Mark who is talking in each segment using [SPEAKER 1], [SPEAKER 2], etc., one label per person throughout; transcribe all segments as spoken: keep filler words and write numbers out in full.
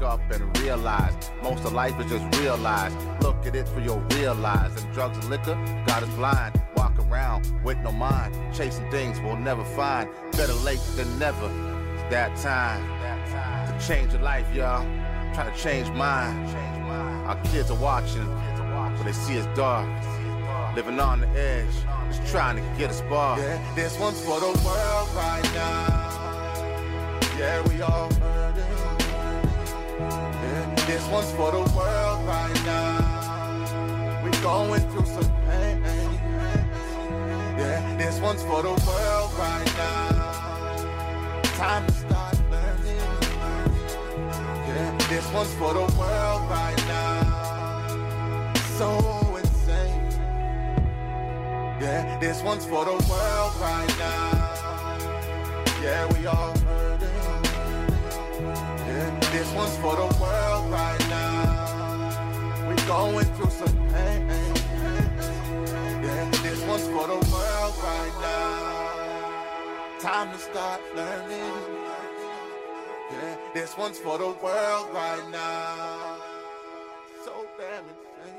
[SPEAKER 1] up and realize most of life is just realized. Look at it for your real eyes. And drugs and liquor got us blind. Walk around with no mind, chasing things we'll never find. Better late than never. It's that time to change your life, y'all. Trying to change mine. Our kids are watching, but they see us dark. Living on the edge, just trying to get a spark. Yeah, this one's for the world right now. Yeah, we all heard it. Yeah, this one's for the world right now. We going through some pain. Yeah, this one's for the world right now. Time to start learning. Yeah, this one's for the world right now. So yeah, this one's for the world right now. Yeah, we all heard it. Yeah, this one's for the world right now. We going through some pain. Yeah, this one's for the world right now. Time to start learning. Yeah, this one's for the world right now. So damn insane.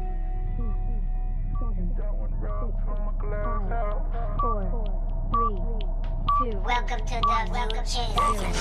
[SPEAKER 2] Four, three, two. Welcome to the welcome to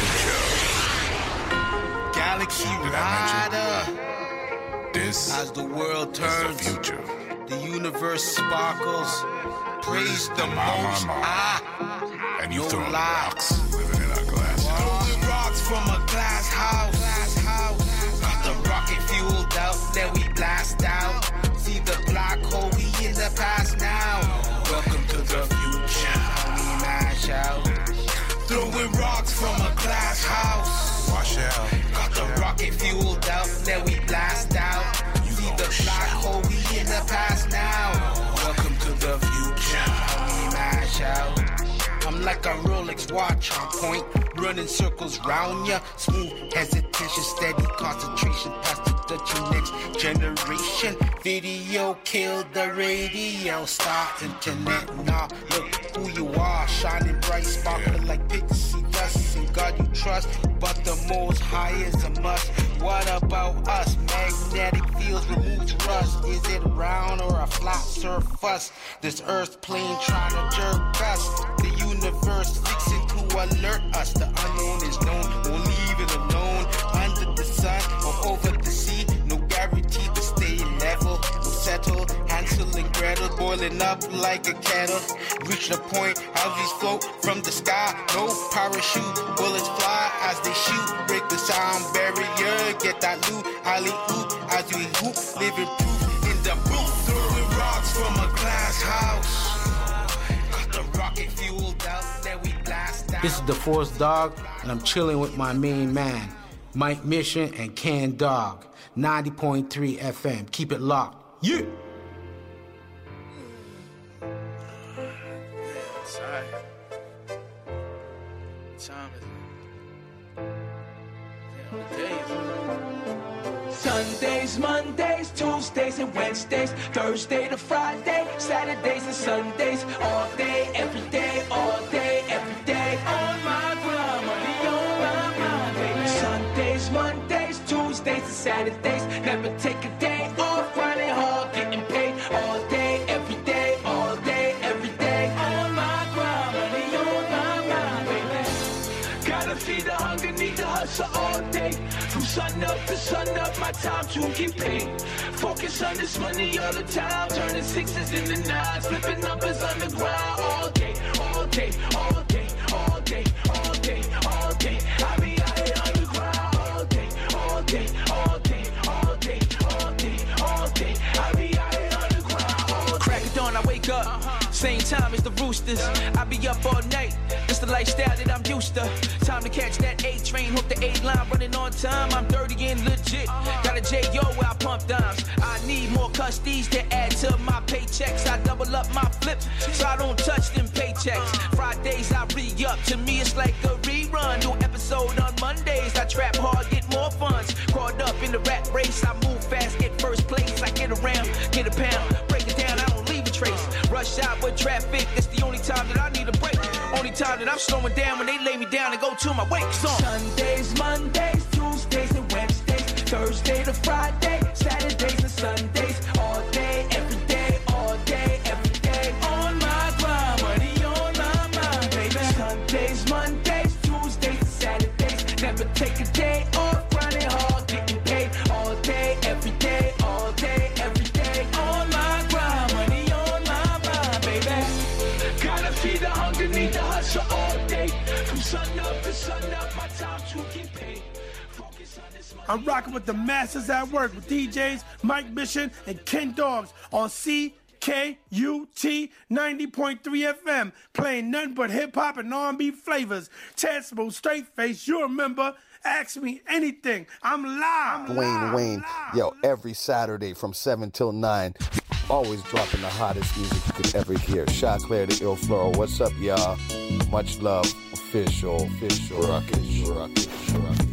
[SPEAKER 3] Galaxy Rider.
[SPEAKER 4] This
[SPEAKER 3] as the world turns,
[SPEAKER 4] the future.
[SPEAKER 3] The universe sparkles. Praise the most. Ah,
[SPEAKER 4] and you
[SPEAKER 3] no
[SPEAKER 4] throw
[SPEAKER 3] lies.
[SPEAKER 4] rocks, living in a glass house.
[SPEAKER 3] Throwing rocks from a glass house. Glass house. Got the rocket fueled up, then we blast out. See the black hole, we in the past now. Welcome to the future. We mash out. Throwing rocks from a glass house.
[SPEAKER 4] Wash out.
[SPEAKER 3] Got the rocket fueled up, then we blast out.
[SPEAKER 4] You
[SPEAKER 3] See the black hole, we in the past now. Welcome to the future. We mash out. I'm like a Rolex watch on point, running circles round ya. Smooth hesitation, steady concentration, past the Dutch next generation. Video killed the radio, star internet. Nah, look who you are, shining bright, sparkling like pixie dust. In God you trust, but the most high is a must. What about us? Magnetic fields removes rust. Is it round or a flat surface? This earth plane trying to jerk us. The universe fixing to alert us. The unknown is known, we'll leave it alone. Under the sun or over the sea, no guarantee to stay level. We'll settle, Hansel and Gretel boiling up like a kettle. Reach the point, houses float from the sky. No parachute, bullets fly as they shoot. Break the sound barrier, get that loot. Alley oop as we hoop, living proof in the booth. Throwing rocks from a glass house.
[SPEAKER 5] This is the Force Dog, and I'm chilling with my main man, Mike Mission and Can Dog, ninety point three F M. Keep it locked. Yeah!
[SPEAKER 3] Sorry. Time is
[SPEAKER 6] Sundays, Mondays, Tuesdays, and Wednesdays, Thursday to Friday, Saturdays and Sundays, all day, every day, all day, every day, on my grind, money on my mind, baby. Sundays, Mondays, Tuesdays, and Saturdays, never take a day off, grinding hard, getting paid, all day, every day, all day, every day, on my grind, money on my mind, baby. Gotta feed the hunger, need to hustle all day. From sun up to sun up, my time to get paid. Focus on this money all the time, turning sixes into nines, flipping numbers on the ground all day, all day, all day, all day, all day, all day. I be out here on the ground all day, all day, all day, all day, all day, all day. I be out here on the ground all day.
[SPEAKER 7] Crack of dawn, I wake up. Same time as the roosters. I be up all night. It's the lifestyle that I'm used to. Time to catch that A train. Hope the A line running on time. I'm dirty and legit. Got a J O where I pump dimes. I need more custies to add to my paychecks. I double up my flips so I don't touch them paychecks. Fridays I re-up. To me it's like a rerun. New episode on Mondays. I trap hard, get more funds. Caught up in the rat race. I move fast, get first place. I get around, get a pound, break it down. I don't leave a trace. Rush out with traffic. It's the only time that I need a break. Only time that I'm slowing down when they lay me down and go to my wake song.
[SPEAKER 6] Sundays, Mondays, Tuesdays, and every day, all grinding hard, getting paid all day, every day, all day, every day. On my grind, money on my mind, baby. Gotta feed the hunger, need the hustle all day. From sun up to sun up, my time to get paid. Focus on this money.
[SPEAKER 8] I'm rocking with the masters at work with D Js Mike Mission and Ken Dogs on C K U T ninety point three F M, playing nothing but hip-hop and R and B flavors. Tangible, straight face, you remember. Ask me anything. I'm live. I'm
[SPEAKER 9] Dwayne
[SPEAKER 8] live,
[SPEAKER 9] Wayne,
[SPEAKER 8] live.
[SPEAKER 9] yo, every Saturday from seven till nine, always dropping the hottest music you could ever hear. Shot Claire, the Ill Floral. What's up, y'all? Much love. Official, official, ruckish, ruckish, ruckish.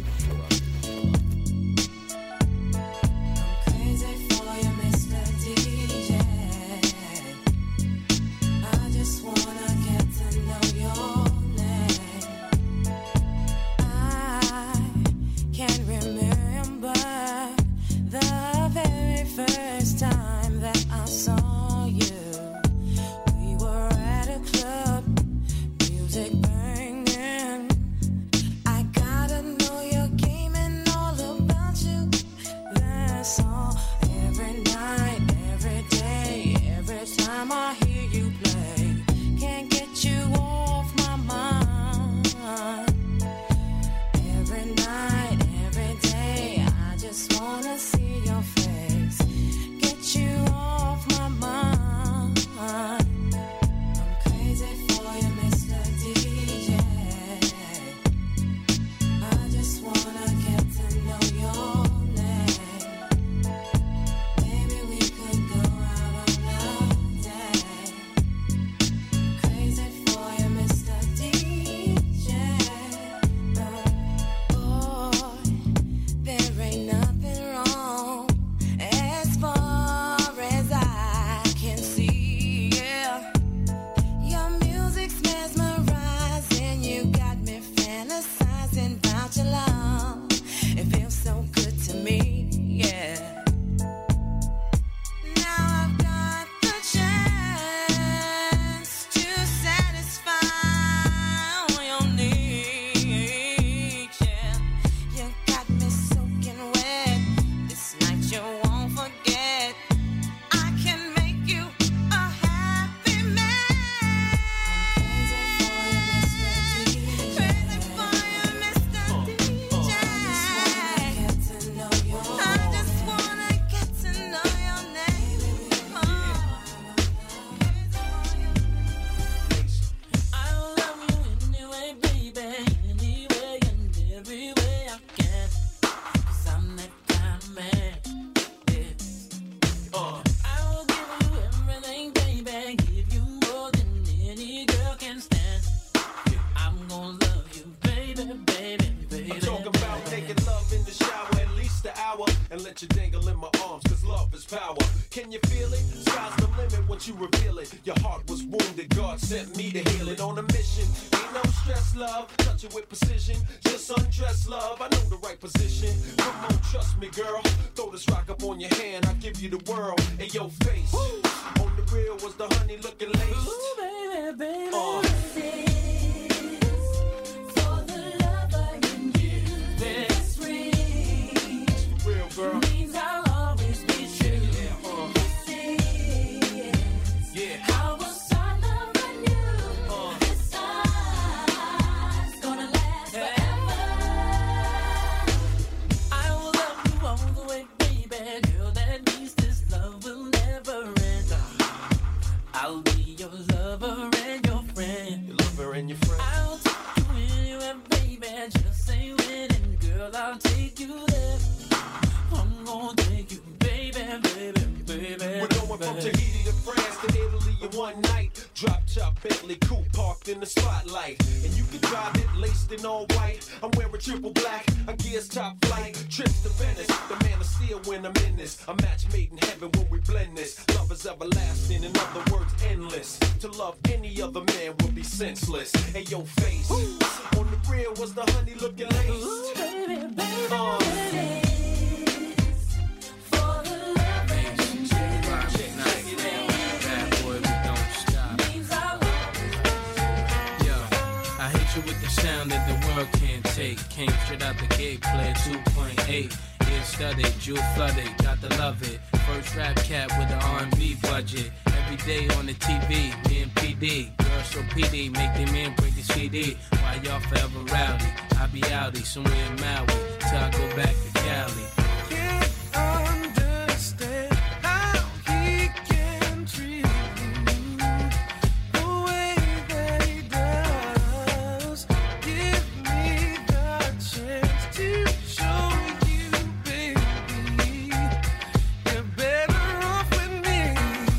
[SPEAKER 10] With the sound that the world can't take. Came straight out the gate,
[SPEAKER 5] player two point eight. Ear studded, jewel flooded, got to love it. First rap cat with the R and B budget. Every day on the T V, me and P D. Girls so P D, make them in, break the C D. While y'all forever rowdy, I be outie somewhere in Maui till I go back to Cali.
[SPEAKER 6] Can't understand how he can treat you the way that he does. Give me the chance to show you, baby, you're better off with me.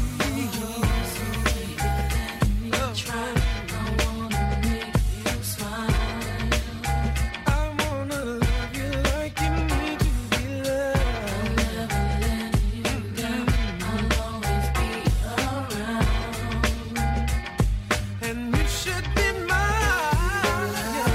[SPEAKER 6] Oh. Try, I wanna make you smile. I wanna love you like you need to be loved. I'll never let you down. I'll always be around. And you should be mine.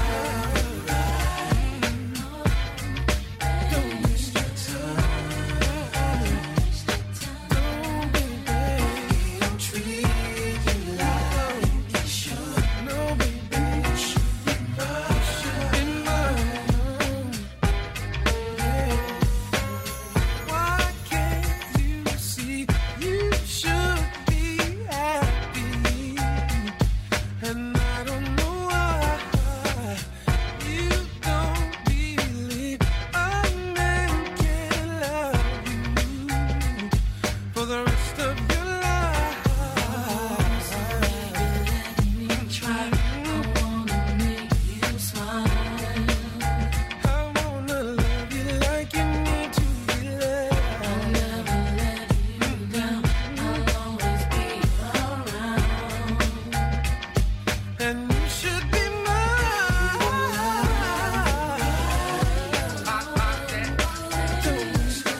[SPEAKER 6] Don't waste your time. Don't be baby. I'm treating you like you should. No, baby, you should be mine. Should be mine. Yeah. Why can't you see you should be happy? And I don't know why you don't believe a man can love you for the rest of your life. Let me try. I wanna make you smile. I wanna love you like you need to be loved. I'll never let you down. I'll always be around. And you should be mine. Don't waste your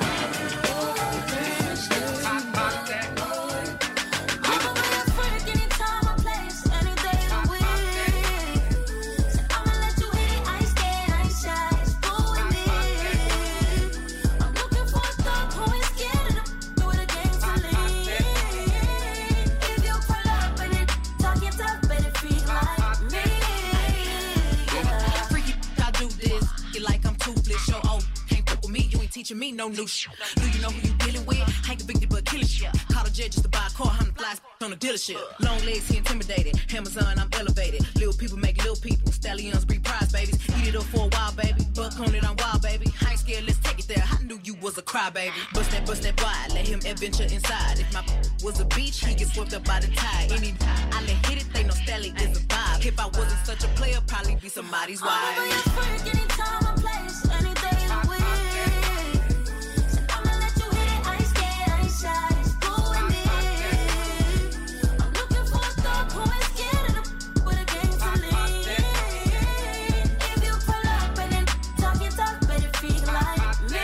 [SPEAKER 10] Freaky, I do this. You like I'm toothless. Show old. Can't fuck with me. You ain't teaching me no new shit. Do you know who you dealing with? I ain't convicted but killing shit. Call a jet just to buy a car. I'm the flies on the dealership. Long legs, he intimidated. Amazon, I'm elevated. Little people make little people. Stallions breed prize babies. Eat it up for a while, baby. Buck on it, I'm wild, baby. I ain't scared, let's take it there. I knew you was a crybaby. Bust that, bust that wide. Let him adventure inside. If my was a beach, he get swept up by the tide. Any I let hit it, they know Stallion is a vibe. If I wasn't such a player, probably be somebody's wife.
[SPEAKER 11] Anytime I place, any day of the week. So I'ma let you hit it. I ain't scared, I ain't shy. Just go with me. I'm looking for a thug who ain't scared of the with a game to lead. If you pull up and then talk your talk, better feel like me.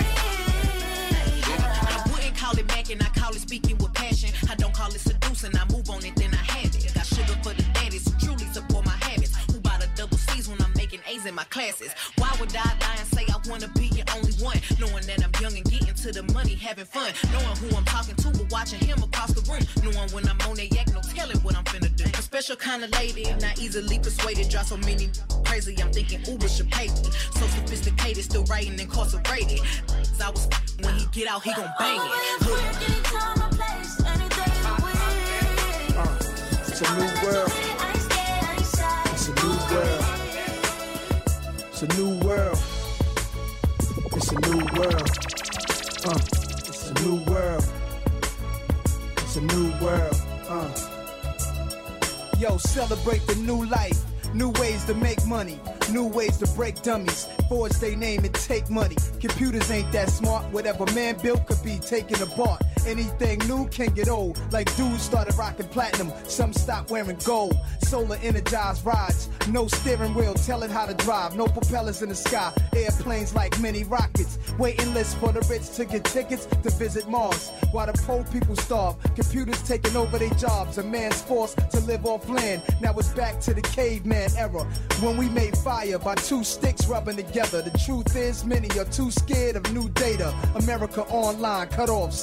[SPEAKER 10] I wouldn't call it macking, I call it speaking with passion. I don't call it seducing, I move on it, then I have it. Got sugar for the daddies who truly support my habits. Who buy the double C's when I'm making A's in my classes? Why would I lie and say I wanna be your only one? Knowing that I'm young and getting to the money, having fun. Knowing who I'm talking to, but watching him across the room. Knowing when I'm on that yak, no telling what I'm finna do. A special kind of lady, not easily persuaded. Drive so many crazy, I'm thinking Uber should pay me. So sophisticated, still writing incarcerated. Cause I was when he get out, he gon' bang it.
[SPEAKER 11] Anytime I place, any day of the week.
[SPEAKER 6] Uh, it's a new world.
[SPEAKER 11] I ain't scared, I ain't shy.
[SPEAKER 6] It's a new world. It's a new world. It's a new world. Uh, it's a new world. It's a new world. Uh. Yo, celebrate the new life. New ways to make money. New ways to break dummies. Forge they name and take money. Computers ain't that smart. Whatever man built could be taken apart. Anything new can get old. Like dudes started rocking platinum. Some stopped wearing gold. Solar energized rides. No steering wheel, tell it how to drive. No propellers in the sky. Airplanes like mini rockets. Waiting lists for the rich to get tickets to visit Mars. While the poor people starve. Computers taking over their jobs. A man's forced to live off land. Now it's back to the caveman era. When we made fire by two sticks rubbing together. The truth is many are too scared of new data. America online, cut off, see you later.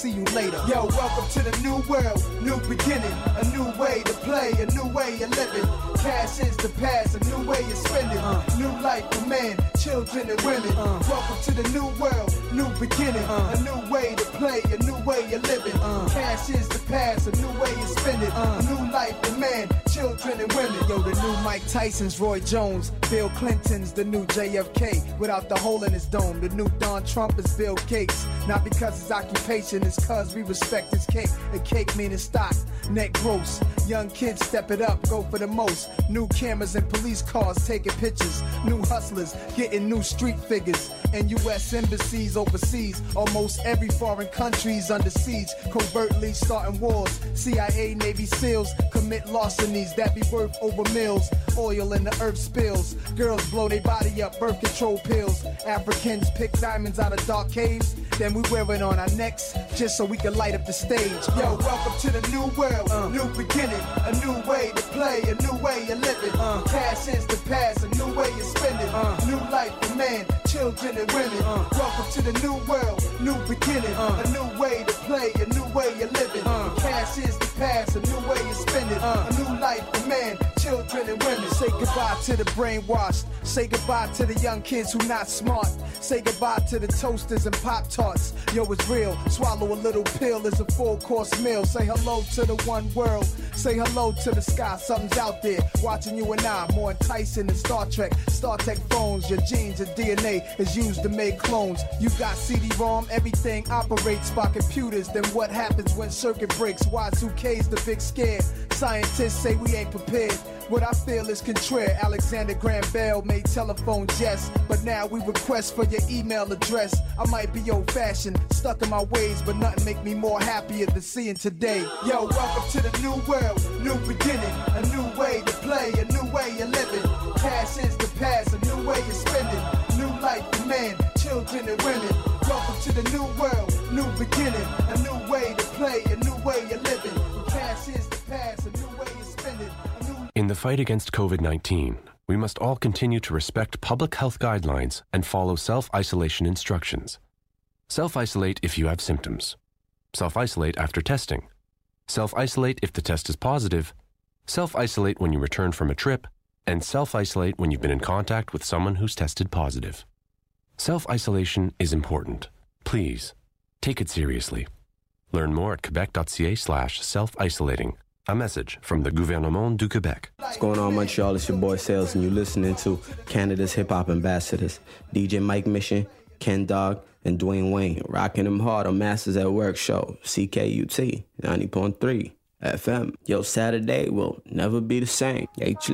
[SPEAKER 12] later. Yo, welcome to the new world, new beginning, a new way to play, a new way of living. Cash is the past, a new way of spending. Uh, new life for men, children and women. Uh, welcome to the new world, new beginning, uh, a new way to play, a new way of living. Uh, Cash is the past, a new way of spending. Uh, new life for men, children and women. Yo, the new Mike Tyson's Roy Jones, Bill Clinton's the new J F K without the hole in his dome. The new Don Trump is Bill Gates, not because his occupation is cause we respect his cake. A cake meaning stock, net gross. Young kids step it up, go for the most. New cameras and police cars taking pictures. New hustlers getting new street figures. And U S embassies overseas, almost every foreign country's under siege, covertly starting wars. C I A, Navy SEALs commit larcenies that be worth over mills. Oil in the earth spills. Girls blow their body up, birth control pills. Africans pick diamonds out of dark caves, then we wear it on our necks just so we can light up the stage. Yo, welcome to the new world, uh, new beginning, a new way to play, a new way of living. Uh, Cash is the past, a new way of spending. Uh, new life for men, children and women. Uh, welcome to the new world, new beginning, uh, a new way to play, a new way of living. Uh, Cash is the past, a new way of spending. Uh, a new life for men, children and women. Say goodbye to the brainwashed. Say goodbye to the young kids who not smart. Say goodbye to the toasters and Pop-Tarts. Yo, it's real. Swallow a little pill is a full course meal. Say hello to the one world. Say hello to the sky. Something's out there watching you and I. More enticing than Star Trek. Star Trek phones. Your genes and D N A is used to make clones. You got C D ROM. Everything operates by computers. Then what happens when circuit breaks? Y two K's the big scare. Scientists say we ain't prepared. What I feel is contrary. Alexander Graham Bell made telephone jets, but now we request for your email address. I might be old-fashioned, stuck in my ways, but nothing make me more happier than seeing today. Yo, welcome to the new world, new beginning, a new way to play, a new way of living. Cash is the past, a new way of spending. New life for men, children and women. Welcome to the new world, new beginning, a new way to play, a new way of living. Cash is the past, a new way of spending.
[SPEAKER 13] In the fight against COVID nineteen, we must all continue to respect public health guidelines and follow self-isolation instructions. Self-isolate if you have symptoms. Self-isolate after testing. Self-isolate if the test is positive. Self-isolate when you return from a trip. And self-isolate when you've been in contact with someone who's tested positive. Self-isolation is important. Please, take it seriously. Learn more at quebec.ca slash self-isolating. A message from the Gouvernement du Québec.
[SPEAKER 14] What's going on, Montreal? It's your boy Sales, and you're listening to Canada's Hip Hop Ambassadors, D J Mike Mission, Ken Dog, and Dwayne Wayne, rocking them hard on Masters at Work show, C K U T, ninety point three F M. Yo, Saturday will never be the same.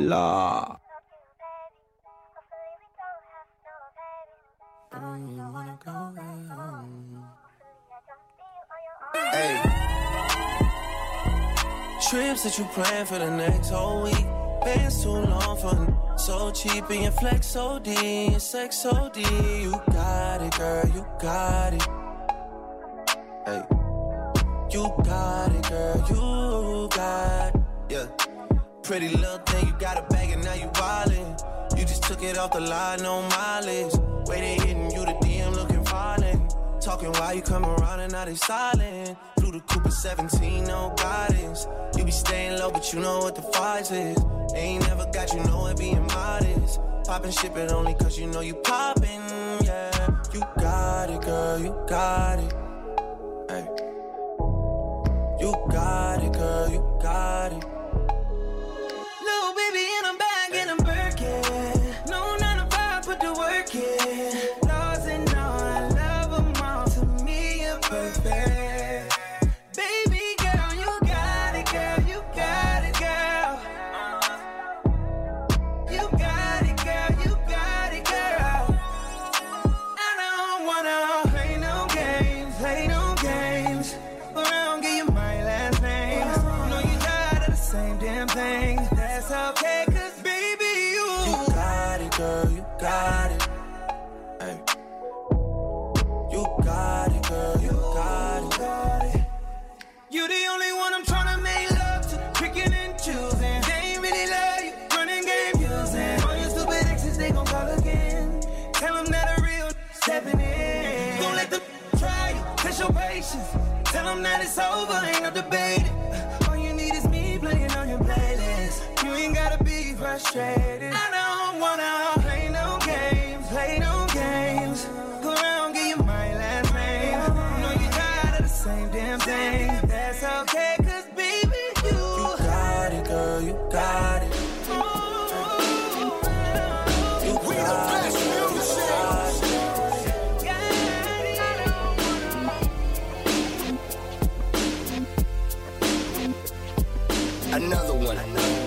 [SPEAKER 14] H-Law.
[SPEAKER 15] Hey. Trips that you plan for the next whole week. Bands too long for so cheap and your flex O D, your sex O D. You got it, girl, you got it. Hey, you got it, girl, you got it. Yeah, pretty little thing, you got a bag and now you wildin'. You just took it off the line, no mileage. Waiting, hitting you the D M looking violent. Talking while you come around and now they silent. Flew the Cooper seventeen, no guidance. You be staying low, but you know what the fight is. They ain't never got you know it being modest. Poppin' ship it only cause you know you poppin', yeah. You got it, girl, you got it. Hey. You got it, girl, you got it. Little baby in a bag in a Birkin. No nine to five, put the work in. Laws and all, I love them all. To me, you're perfect. Tell them that it's over, ain't no debate. All you need is me playing on your playlist. You ain't gotta be frustrated. I don't wanna play no games, play no games. Go around, get you my last name. I know you're tired of the same damn thing. That's okay, cause baby, you You got it, girl, you got it. You we the best music.
[SPEAKER 16] Another one.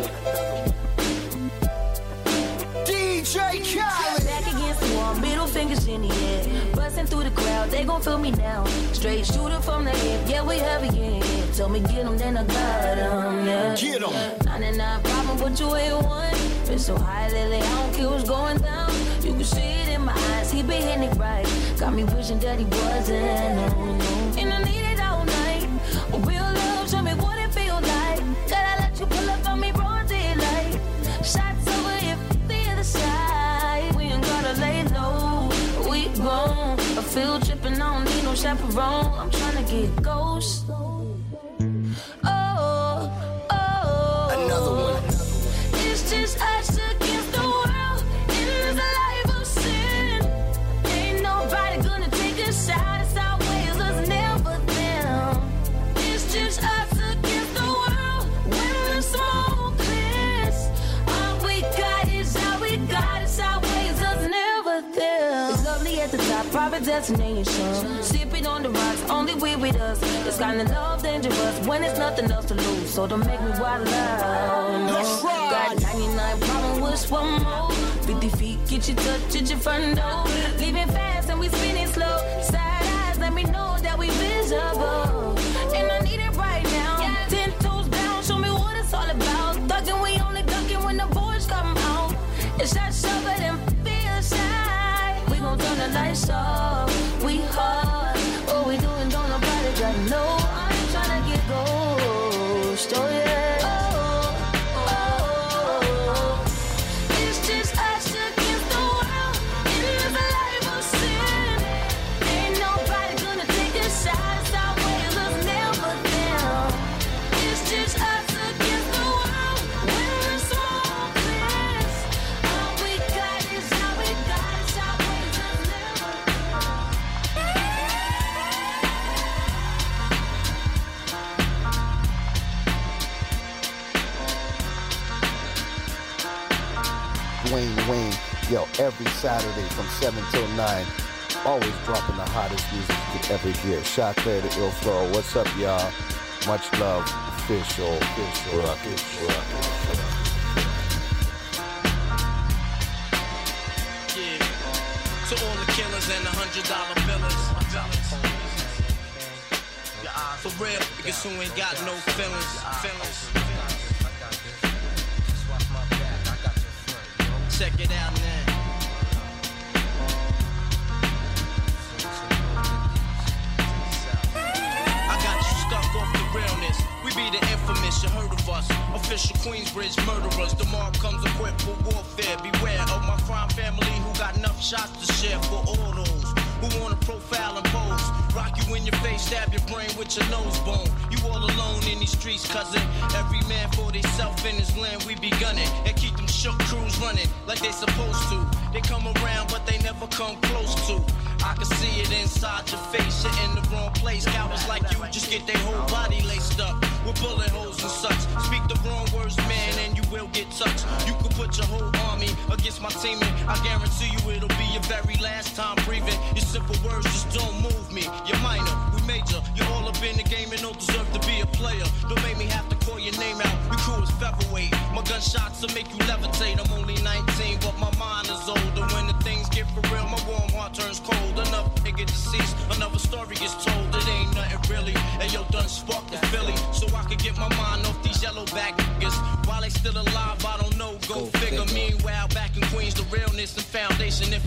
[SPEAKER 16] D J Khaled.
[SPEAKER 11] Back against the wall, middle fingers in the air. Busting through the crowd, they gon' feel me now. Straight shooter from the hip, yeah, we heavy in here. Tell me get 'em, then I got 'em, yeah.
[SPEAKER 16] Get 'em.
[SPEAKER 11] ninety-nine problem, but you ain't one. Been so high lately, I don't care what's going down. You can see it in my eyes, he been hitting it right. Got me wishing that he wasn't, no, no. And I need it all night. Real love, show me what it feel like. Gotta let you pull up on me, broad daylight. Shots over if the other side. We ain't gotta lay low, we grown. I feel tripping, I don't need no chaperone. I'm tryna get ghost. Oh, oh.
[SPEAKER 16] Another one.
[SPEAKER 11] It's just us against the world in this life of sin. Ain't nobody gonna take us out. It's our ways, us never them. It's just us against the world when the smoke clears. All we got is all we got. It's our ways, us never them. It's lovely at the top, private destination. Sipping on the rocks, only we with us. This kind of love dangerous when it's nothing else to lose. So don't make me wild out. No. Got ninety-nine problem with one more. fifty feet, get you touch at your front door. Leaving fast and we spinning slow. Side eyes, let me know that we visible. And I need it right now. Ten toes down, show me what it's all about. Thugging, we only ducking when the boys come out. It's that sugar and feel shy. We gon' turn the lights off. We hard. What we doing, don't nobody got no. I'm tryna get ghost. Oh yeah. Oh, oh. It's just us against the world in this life of sin. Ain't nobody gonna take us out. It's our ways, us never them. It's just us against the world when the smoke clears. All we got is all we got. It's our ways, us never
[SPEAKER 9] Dwayne Wayne, yo, every Saturday from seven till nine, always dropping the hottest music you could ever hear. Shot Claire, the Ill Floral, what's up, y'all? Much love, official, official, rocket, rocket.
[SPEAKER 17] Yeah, to all the killers and the hundred dollar billers. For real, niggas who ain't got no feelings, feelings. Check it out now. I got you stuck off the realness. We be the infamous, you heard of us. Official Queensbridge murderers. The mob comes equipped for warfare. Beware of my crime family who got enough shots to share for all those who wanna profile and pose. Rock you in your face, stab your brain with your nose bone. You all alone in these streets, cousin. Every man for theyself in his land, we be gunning. And keep them shook crews running like they supposed to. They come around, but they never come close to. I can see it inside your face, you're in the wrong place. Cowards like you just get their whole body laced up with bullet holes and such. Speak the wrong words, man, and you will get touched. You could put your whole army against my team, and I guarantee you it'll be your very last time breathing. Your simple words just don't move me. You're minor, we major. You're all up in the game and don't deserve to be a player. Don't make me have to call your name out. Your crew is featherweight. My gunshots will make you levitate. I'm only nineteen, but my mind is older. When the things get for real, my warm heart turns cold. Enough nigga deceased, another story gets told. It ain't nothing really. And yo, done sparked the Philly, so I could get my mind off these yellow back niggas. While they still alive, I don't know. Go, Go figure. figure. Meanwhile, back in Queens, the realness and foundation. If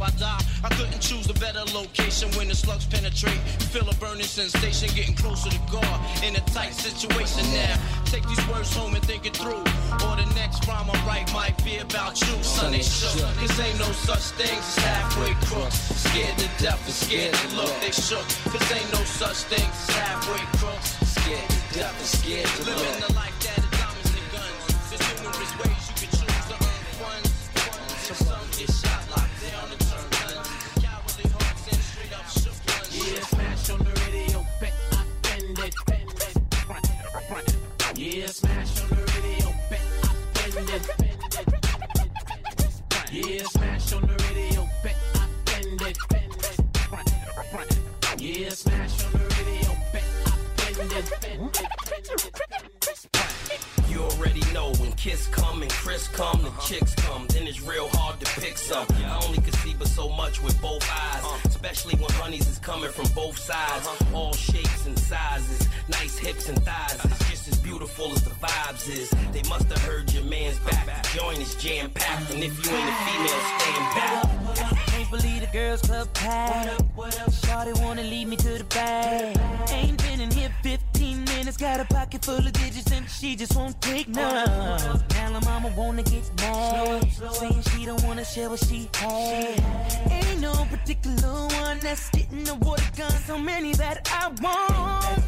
[SPEAKER 17] I die. I couldn't choose a better location when the slugs penetrate. You feel a burning sensation getting closer to God in a tight situation now. Take these words home and think it through. Or the next rhyme I write might be about you. Son, they shook. Cause ain't no such thing as halfway crooks. Scared to death and scared to look. They shook. Cause ain't no such thing as halfway crooks. Scared to death and scared to look. Living the life that is diamonds and guns. There's numerous ways you can choose to earn funds. Some get shot, locked down, and turn guns. Cowardly hearts and straight up shook ones. Yeah, smash on the radio, bet I bend it, bend it. Yeah, smash on the radio, bet I bend it, bend it. Yeah, smash on the radio, bet I bend it, bend it. Yeah, smash on the radio, bet I bend it, bend it.
[SPEAKER 18] You already know when Kiss come and Chris come, the chicks come, then it's real hard to pick some. I only can see but so much with both eyes, especially when honeys is coming from both sides. All shapes and sizes, nice hips and thighs. It's just as beautiful as the vibes is. They must have heard your man's back. The joint is jam packed, and if you ain't a female, stand back.
[SPEAKER 19] Can't believe the girls club packed. Shawty wanna lead me to the bag. Ain't been in here fifteen minutes, got a pocket full of digits and she just won't take none. Now la mama wanna get mad, saying she don't wanna share what she had. Ain't no particular one that's getting the water gun, so many that I want.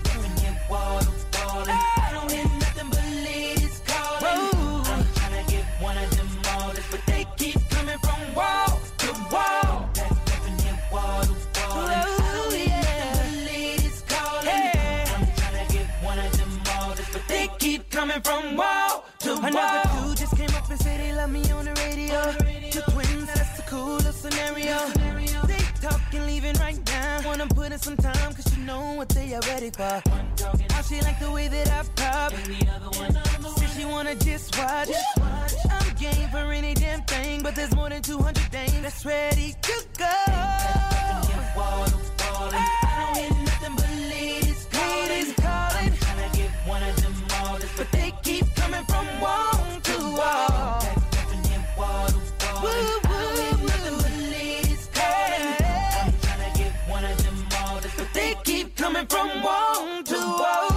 [SPEAKER 6] I don't hear nothing but ladies calling. I'm tryna get one of them all, but they keep coming from wall to wall.
[SPEAKER 19] Oh, yeah.
[SPEAKER 6] Ladies calling. I'm tryna get one of them all, but they keep coming from wall to wall.
[SPEAKER 19] Another dude just came up and said they love me on the radio. Two twins, that's the coolest scenario. They talking, leaving right now. Wanna put in some time, cause you know what they are ready for. How she like the way that I pop. Said she wanna just watch. I'm game for any damn thing, but there's more than two hundred dames that's ready to go.
[SPEAKER 6] I don't hear nothing but ladies calling.
[SPEAKER 19] Ladies calling.
[SPEAKER 6] I'm tryna get one of them all, but they keep coming from wall to wall.
[SPEAKER 19] Woo, woo,
[SPEAKER 6] I don't hear nothing but ladies calling. I'm tryna get one of them all, but they keep coming from wall to wall.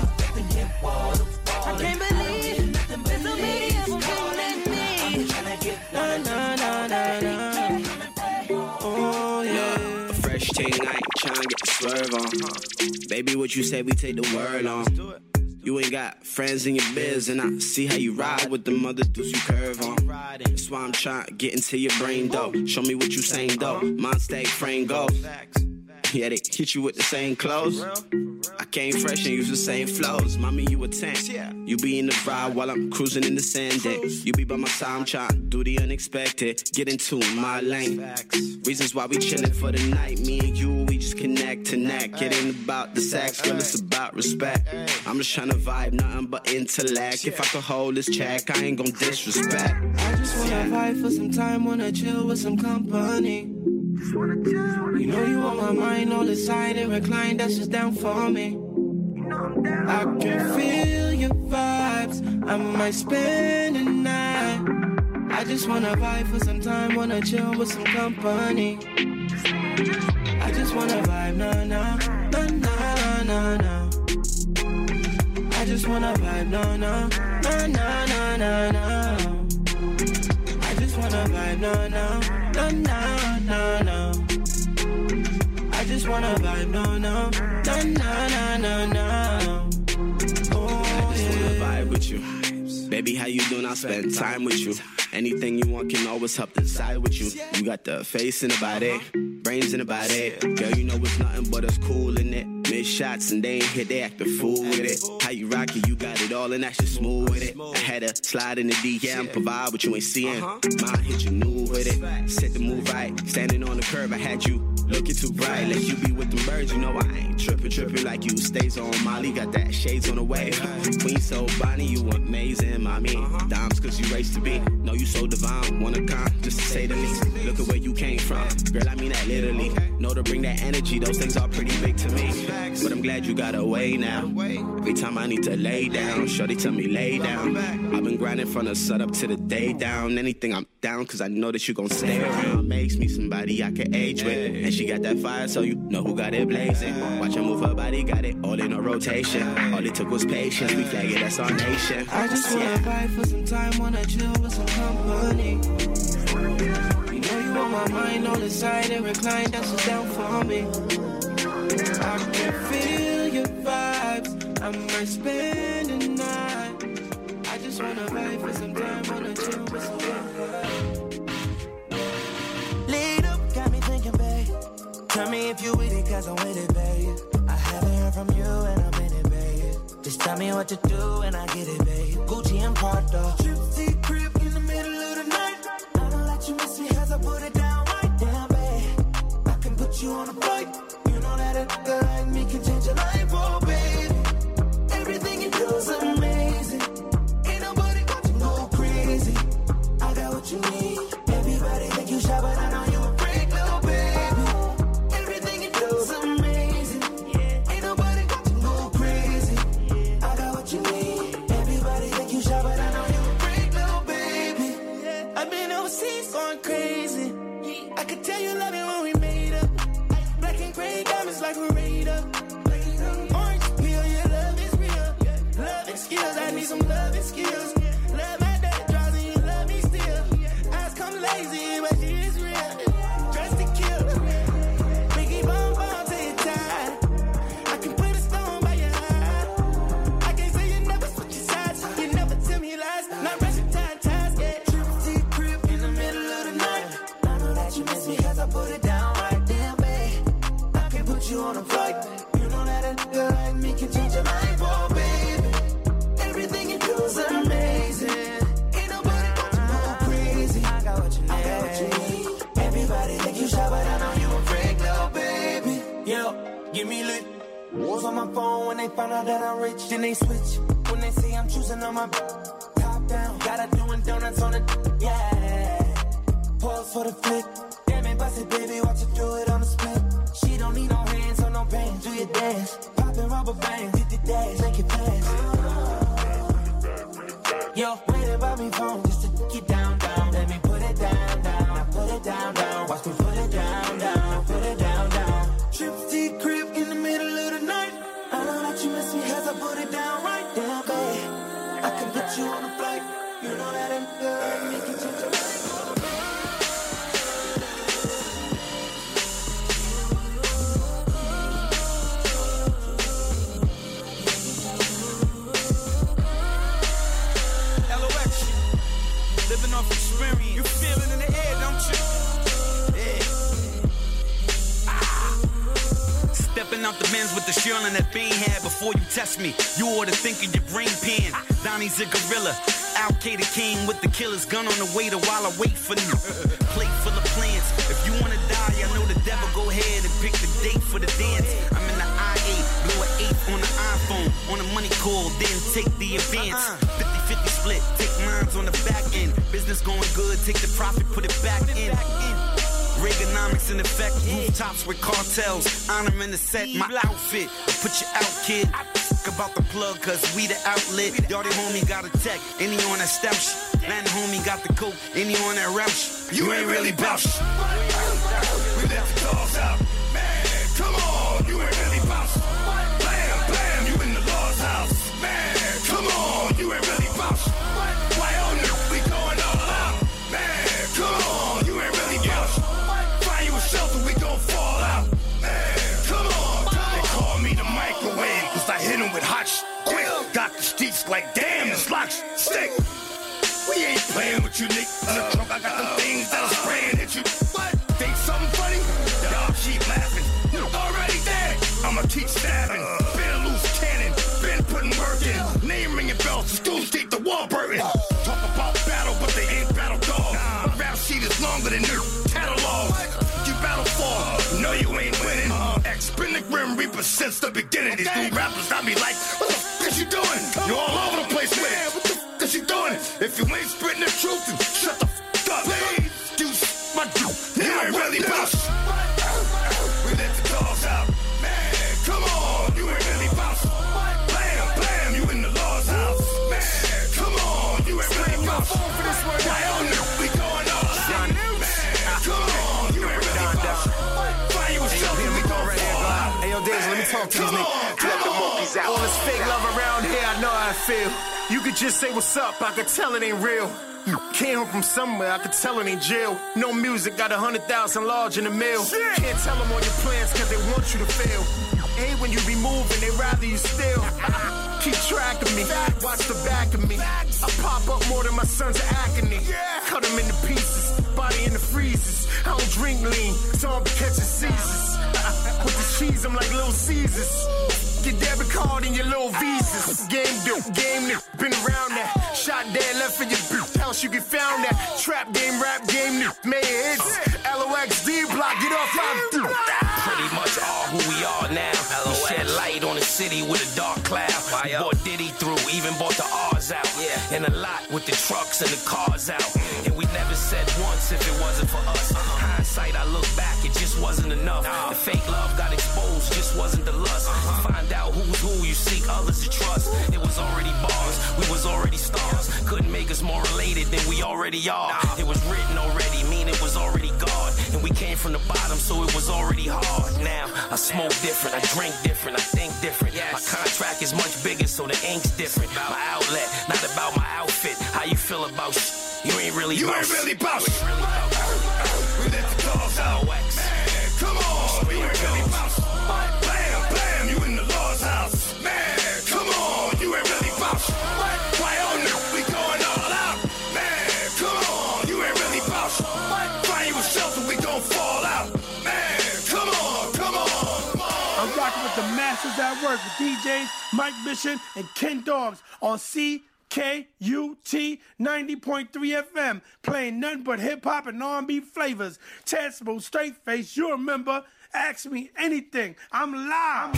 [SPEAKER 19] I can't believe there's so many of them coming at me.
[SPEAKER 6] Na na na na na.
[SPEAKER 14] Oh yeah. A fresh ting, I ain't tryna get the swerve on. Baby, what you say we take the word on. You ain't got friends in your biz, and I see how you ride with the mother dudes you curve on. That's why I'm trying to get into your brain, though. Show me what you saying, though. Mind stay, frame go. Yeah, they hit you with the same clothes. I came fresh and use the same flows. Mommy, you a ten. You be in the vibe while I'm cruising in the sand deck. You be by my side, I'm trying to do the unexpected. Get into my lane. Reasons why we chillin' for the night. Me and you, we just connect to neck. It ain't about the sex, girl, it's about respect. I'm just trying to vibe, nothing but intellect. If I could hold this check, I ain't gon' disrespect.
[SPEAKER 15] I just wanna vibe for some time, wanna chill with some company. You know you on my mind, all inside and recline, that's just down for me. I can feel your vibes, I might spend the night. I just wanna vibe for some time, wanna chill with some company. I just wanna vibe, nah, nah, nah, nah, nah, nah. I just wanna vibe, nah, nah, nah, nah, nah, nah, nah. I just wanna vibe, nah, nah, nah, nah, nah, nah. I just wanna vibe, no, no, no, no, no, no, no. Oh,
[SPEAKER 14] I just wanna vibe with you. Baby, how you doing? I'll spend time with you. Anything you want can always help decide with you. You got the face and the body, brains and the body. Girl, you know it's nothing but it's cool in it. Miss shots and they ain't hit, they act a fool with it. How you rock it, you got it all and that's just smooth with it. I had to slide in the D M, provide what you ain't seeing. Mine hit you new with it. Set the move right, standing on the curb, I had you Looking too bright, let you be with them birds. You know I ain't tripping, tripping like you. Stays on Molly, got that shades on the way. Queen so Bonnie, you amazing, mommy. Dimes cause you raised to be. Know you so divine, wanna come just to say to me. Look at where you came from, girl. I mean that literally. Know to bring that energy. Those things are pretty big to me. But I'm glad you got away now. Every time I need to lay down, shorty tell me lay down. I've been grinding from the sun up to the day down. Anything I'm down, cause I know that you gon' stay around. Makes me somebody I can age with. And she got that fire, so you know who got it blazing. Watch her move her body, got it all in a rotation. All it took was patience, we flag it, that's our nation.
[SPEAKER 19] I just wanna fight for some time, wanna chill with some company. You know you on my mind, on the side and recline, that's what's down for me. I can feel your vibes, I might spend the night. I just wanna fight for some time, wanna chill with some company. Laid up, got me thinking, babe. Tell me if you with it, cause I'm with it, babe. I haven't heard from you and I'm in it, babe. Just tell me what to do and I get it, babe. Gucci and Prada. Trip crib in the middle of the night. I don't let you miss me cause I put it down right down, babe. I can put you on a flight. You know that a girl like me can change your life, oh, baby. Everything you do is amazing. Ain't nobody got to go crazy. I got what you need. Everybody think you shy, but I know you a freak, little baby. Everything you do is amazing. Ain't nobody got to go crazy. I got what you need. Everybody think you shy, but I know you a freak, little baby. I've been overseas going crazy. I could tell you love it when we made up. Black and gray diamonds like we're made up. Orange peel, your love is real. Love and skills, I need some love and skills. Love my dirty draws and you love me still. Eyes come lazy, but she is real. Dressed to kill. Biggie bomb bomb till you're tired. I can put a stone by your eye. I can't say you never switch your sides. You never tell me lies. Not rushing time, ties, yeah. Trip to crib in the middle of the night. I know that you miss me cause I put it down right there, babe. I can put you on a flight. You know that a girl like me can change your life, oh, baby. Everything you do is amazing. Ain't nobody got to go crazy. I got what you need. I got what you need. Everybody think you shy, but I know you a freak, little baby. Yo, give me lit. What's on my phone when they find out that I'm rich? Then they switch. When they say I'm choosing on my top down. Gotta doing donuts on the, yeah. Pause for the flick. Damn it, bust it, baby, watch it do it on the split. She don't need no hands or no pain. Do your dance. Poppin' rubber bands. Hit the dash, make it pass. Yo, wait about me phone just to get down, down. Let me put it down, down. I put it down, down. Watch me put it down, down. Put it down, down. Trip to crib in the middle of the night. I know that you miss me cause I put it down right down, babe. I can put you on a flight. You know that I'm good. Make it change your life.
[SPEAKER 20] Living off experience. You feel it in the air, don't you? Yeah. Ah. Stepping out the Benz with the Sherlin that Bean had before you test me. You ought to think of your brain pan. Donnie's a gorilla. Al Qaeda King with the killer's gun on the waiter while I wait for you. Plate full of plans. If you wanna die, I know the devil. Go ahead and pick the date for the dance. I'm in the I eight, blow an eight on the iPhone. On a money call, then take the advance. fifty-fifty split, take mines on the back end. Business going good, take the profit, put it back in. Reaganomics in effect, rooftops with cartels. Honor in the set, my outfit. Put you out, kid. I talk about the plug, cause we the outlet. Y'all the homie got a tech, any on that stout shit. Latin homie got the coke, any on that rap shit. You ain't really bout shit.
[SPEAKER 4] We let the dogs out. Man, come on, you ain't really bout shit. Blam, blam, you in the Lord's house. Man, come on, you ain't really bout shit. Why on you? We going all out. Man, come on, you ain't really bout shit. Find you a shelter, we gon' fall out. Man, come on. They call me the microwave, cause I hit him with hot shit. Quick, got the streets like damn, this locks stick. We ain't playing with you, Nick. In the trunk, I got them things that'll spraying at you. What? Think something funny? Y'all keep laughing. Already dead. I'ma keep stabbing. Been a loose cannon. Been putting work in. Name ringing bells. The schools keep the wall burning. Talk about battle, but they ain't battle dogs. My rap sheet is longer than your catalog. You battle for. Know you the Grim Reaper since the beginning. These new rappers got me like, what the f*** is you doing? You all over the place with it. What the f*** is you doing? If you ain't spitting the truth, then shut the f*** up. Please, do my dude. You ain't really boss. We let the dogs out. Man, come on, you ain't really boss. Blam, blam, you in the law's house. Man, come on, you ain't really boss. Why on you? We going all out. Man, come on, you ain't really boss. Find you a shelter, we gon' fall out.
[SPEAKER 21] Hey, yo, Days, let me talk to these niggas.
[SPEAKER 4] Let the monkeys out.
[SPEAKER 21] All this fake love around here, I know how I feel. You could just say what's up, I could tell it ain't real. Came home from somewhere, I could tell it ain't jail. No music, got a hundred thousand large in the mail. Can't tell them all your plans cause they want you to fail. Hate when you be moving, they rather you still. Keep track of me, watch the back of me. I pop up more than my son's agony. Cut them into pieces, body in the freezers. I don't drink lean, so I'm catching Caesars. With the cheese, I'm like Little Caesars. Get debit card and your little visas. Game dope, game nigga, been around that. Shot dead, left in your bitch house, you get found that. Trap game, rap game nigga, made hits. L O X D block, get off my
[SPEAKER 18] Pretty much all who we are now. We shed light on the city with a dark cloud. We bought Diddy through, even bought the R's out. Yeah. And a lot with the trucks and the cars out. And we never said once if it wasn't for us. Hindsight, I look back, it just wasn't enough. The fake love got exposed, just wasn't the lust. Find out who's who, you seek others to trust. It was already bars, we was already stars. Couldn't make us more related than we already are. It was written already, mean it was already God. And we came from the bottom, so it was already hard. Now, I smoke different, I drink different, I think different. My contract is much bigger, so the ink's different. My outlet, not about my outfit. How you feel about sh- You ain't really
[SPEAKER 4] You
[SPEAKER 18] bout
[SPEAKER 4] ain't
[SPEAKER 18] sh-
[SPEAKER 4] really bout
[SPEAKER 18] You ain't really bout sh-
[SPEAKER 4] We let the dogs out. Man, come on, you ain't really bout sh- Blam, blam, you in the law's house. Man, come on, you ain't really bout sh- Why on you? We going all out. Man, come on, you ain't really bout sh- Find you a shelter, we gon' fall out. Man, come on, come on.
[SPEAKER 8] I'm rocking with the Masters at Work with D Js Mike Mission and Ken Dogs on C K U T ninety point three F M, playing nothing but hip-hop and R and B flavors. Tangible, straight face, you remember. Ask me anything. I'm live.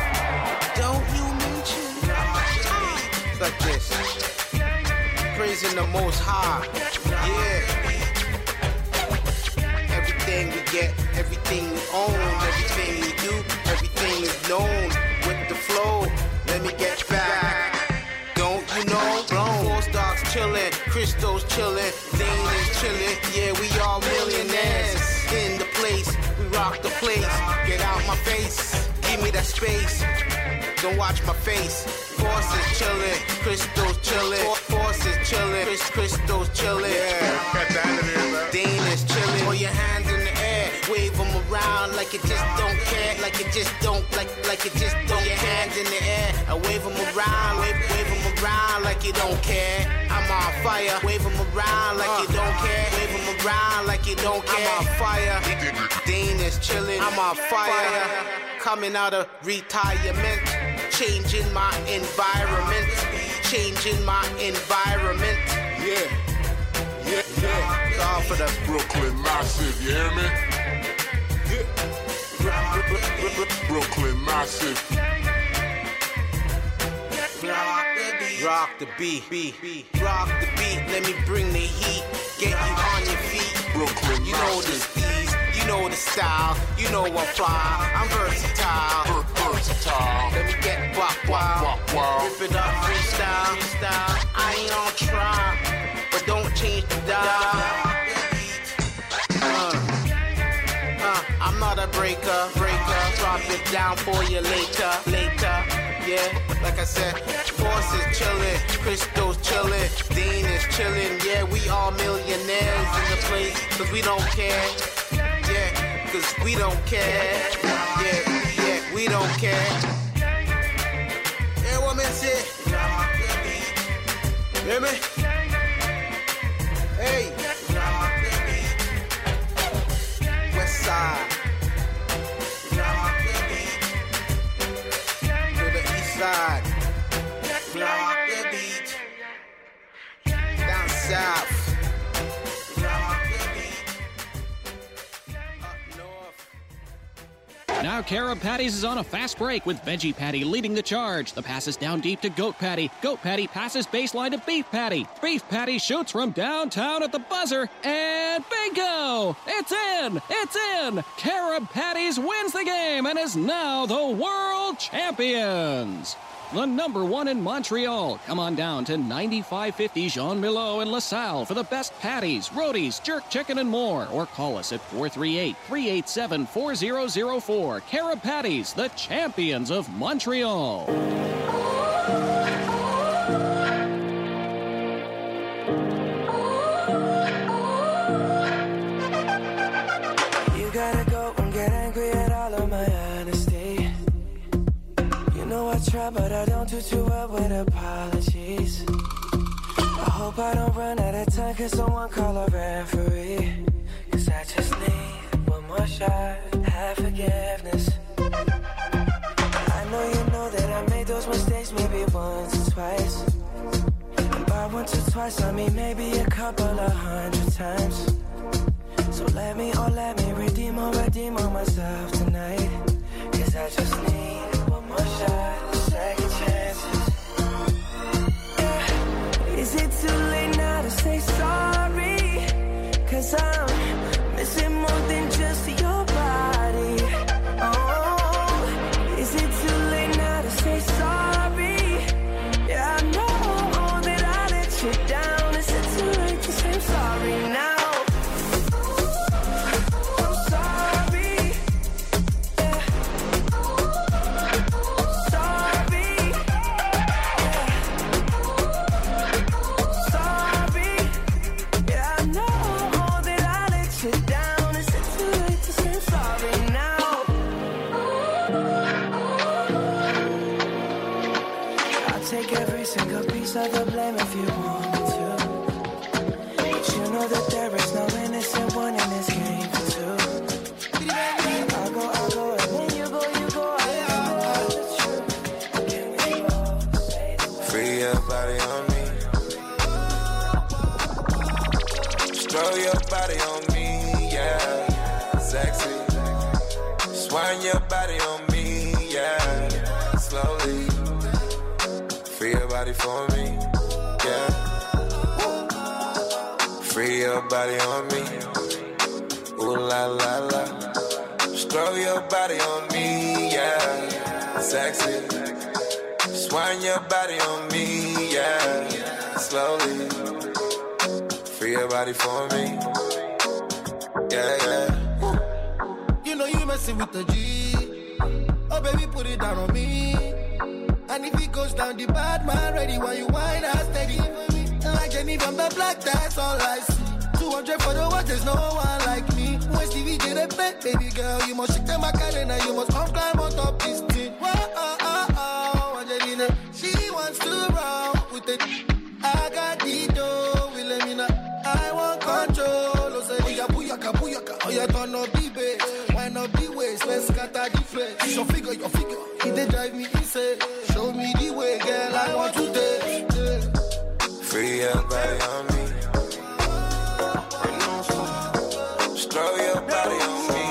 [SPEAKER 22] Don't you mention it's like this. Praising the Most High. Yeah. Everything we get, everything we own, everything we do, everything is known. With the flow, let me get back. Don't you know? Four stars chillin', Christos chillin', Dane is chillin'. Yeah, we all millionaires in the place. We rock the place. Get out my face, give me that space. Don't watch my face. Forces chillin', Christos chillin'. Forces chillin', Chris Christos chillin'. Yeah. Dane is chillin'. Throw your hands in the air, wave them around like you just don't care, like you just don't, like like you just don't. Throw your hands in the air, I wave them around, wave wave them around like you don't care. I'm on fire, wave them around like you don't care, wave them around like you don't care. I'm on fire. Dane is chillin', I'm on fire. Coming out of retirement, changing my environment, changing my environment. Yeah, yeah, yeah. All for the
[SPEAKER 23] Brooklyn Massive, you hear me?
[SPEAKER 22] Yeah.
[SPEAKER 23] Brooklyn Massive.
[SPEAKER 22] Rock the beat, beat, beat. Rock the beat, let me bring the heat. Get you on your feet.
[SPEAKER 23] Brooklyn
[SPEAKER 22] You know the steez, you know the style, you know I'm fly, I'm versatile.
[SPEAKER 23] Versatile.
[SPEAKER 22] Let me get buck wild, rip it up freestyle, freestyle. I ain't on try, but don't change the dial. Uh, uh, I'm not a breaker, breaker. Drop it down for you later, later. Yeah, like I said, Forces chillin', Christos chillin', Dean is chillin'. Yeah, we all millionaires in the place, cause we don't care. Yeah, cause we don't care. Yeah, yeah, we don't care. Yeah, woman say, hear me? Hey, West Side. Side. Rock the beat. Down south. Rock the beat. Up north.
[SPEAKER 24] Now
[SPEAKER 1] Now Carob Patties is on a fast break with Veggie Patty leading the charge. The pass is down deep to Goat Patty. Goat Patty passes baseline to Beef Patty. Beef Patty shoots from downtown at the buzzer, and bingo! It's in! It's in! Carob Patties wins the game and is now the world champions! The number one in Montreal. Come on down to ninety-five fifty Jean Milo in LaSalle for the best patties, rotis, jerk chicken, and more. Or call us at four three eight, three eight seven, four zero zero four. Carob Patties, the champions of Montreal.
[SPEAKER 19] You gotta go and get angry at all of my honesty. You know I try, but I don't do too well with apologies. I hope I don't run out of time, cause someone call a referee. Cause I just need one more shot, have forgiveness. I know you know that I made those mistakes maybe once or twice. And by once or twice, I mean maybe a couple of hundred times. So let me, oh let me redeem or redeem on myself tonight. Cause I just need one more shot, second chances. Yeah. Is it too late now to say sorry? Cause I'm missing more than just your body. Oh, is it too late now to say sorry? Yeah, I know that I let you down. Is it too late to say sorry now? Of the blame if you want me to. But you know that there is no innocent one in this game for two. I go, I go, and then you go, you go. I go, can we go?
[SPEAKER 15] Free your body on me. Stroll your body on me, yeah. Sexy. Swing your body on me, yeah. Slowly. Free your body for me, yeah. Free your body on me, ooh la la la. Stroll your body on me, yeah. Sexy. Swing your body on me, yeah. Slowly. Free your body for me, yeah, yeah.
[SPEAKER 2] You know you messing with the G. Oh baby, put it down on me. And if it goes down the bad man, ready while you whine and steady. Like Jenny from the block, that's all I see. two hundred for the watch, there's no one like me. When Stevie J the bed, baby girl, you must shake them back and you must come climb on top this thing. Whoa, oh, oh, oh, Angelina, she wants to roll with it. I got the dough, will let me know. I want control. Oh, say, booyaka, booyaka, booyaka. Oh, yeah, turn up the bass. Wind up the waist, let's scatter the flesh. Your figure, your figure, it they drive me insane. Show me the way, girl, I want to take. Yeah.
[SPEAKER 15] Free your body on me. Stroll your body on me.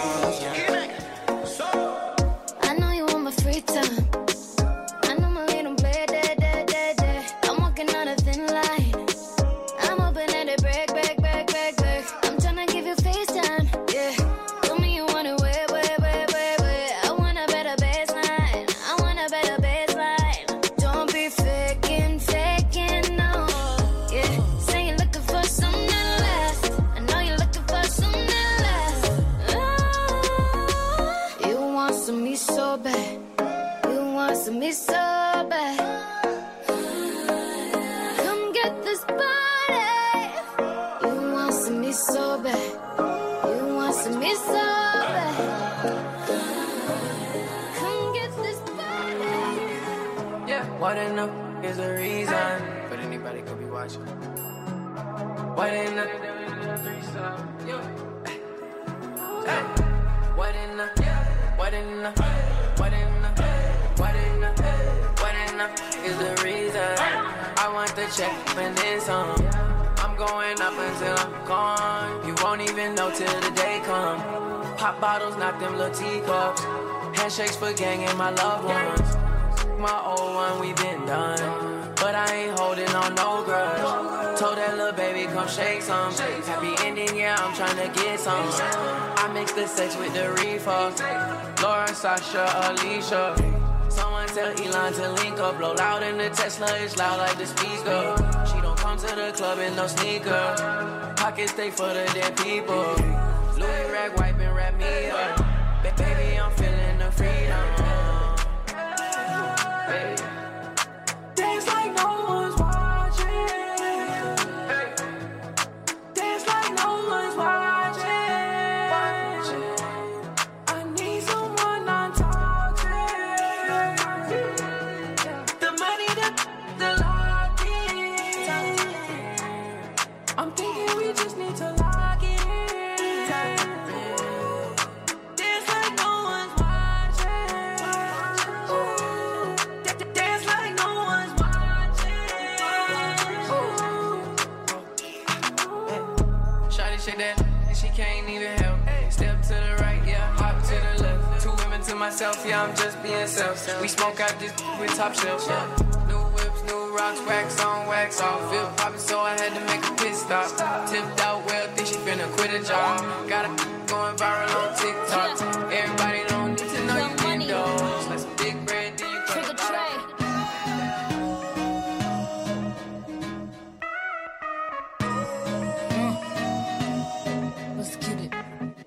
[SPEAKER 11] I know you want my free time. I know my little bed, day, day, day, day. I'm walking on a thin line. I'm hoping that it break, break, break, break, break. I'm tryna give you FaceTime, yeah. Tell me you want it, wait, wait, wait, wait, wait. I want a better baseline. I want a better baseline. Don't be faking, faking, no, yeah. Say you're looking for something that lasts. I know you're looking for something that lasts. Ah, you want some me so bad. You want some me so bad. Come get this body. You want some me so bad. You want some me so bad. Come get this body.
[SPEAKER 19] Yeah, what in the f- is the reason? But anybody could be watching. What in the threesome? Yo. Hey. What in the? What in the? What in the? What in the? What in the is the reason? I want the check and then some. I'm going up until I'm gone. You won't even know till the day come. Pop bottles, not them little teacups.
[SPEAKER 6] handshakes for gang and my loved ones. My old one, we been done. But I ain't holding on no grudge. Told that little baby, come shake some. Happy ending, yeah, I'm tryna get some. I mix the sex with the reefer. Laura, Sasha, Alicia. Someone tell Elon to link up. Blow loud in the Tesla, it's loud like the speaker. She don't come to the club in no sneaker. Pockets stay for the dead people. Louis rag wipe and wrap me up. Ba- Baby, I'm feeling the freedom. Hey. Dance like no one's watching. Hey. Dance like no one's watching. I need someone I'm talking. The money, the, the lock in. I'm thinking we just need to lock it in. Dance like no one's watching. Dance like no one's watching. Shawty shake that, and she can't even help. Step to the right, yeah, hop to the left. Two women to myself, yeah, I'm just being self. We smoke out this with top shelf, yeah. New whips, new rocks, wax on, wax off. Feel poppin', so I had to make a pit stop. Tipped out well, think she finna quit a job. Got a going viral on TikTok. Everybody don't need to know you need those. Like some big bread, then you
[SPEAKER 11] Trigger Trey. Let's get it.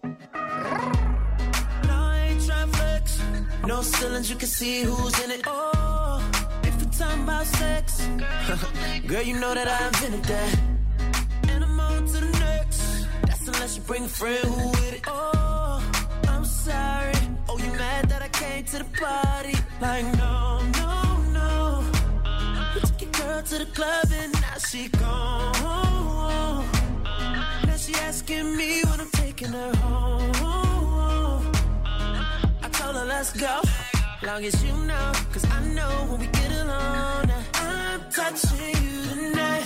[SPEAKER 19] No, I ain't tryna flex. No ceilings, you can see who's in it. Oh, if we're talking about sex, girl, you know that I invented that. And I'm on to the next. That's unless you bring a friend who with it. Oh, I'm sorry. Oh, you mad that I came to the party? Like, no, no, no. You took your girl to the club and now she gone. Now she asking me when I'm taking her home. I told her let's go, long as you know, cause I know when we get alone, now I'm touching you tonight.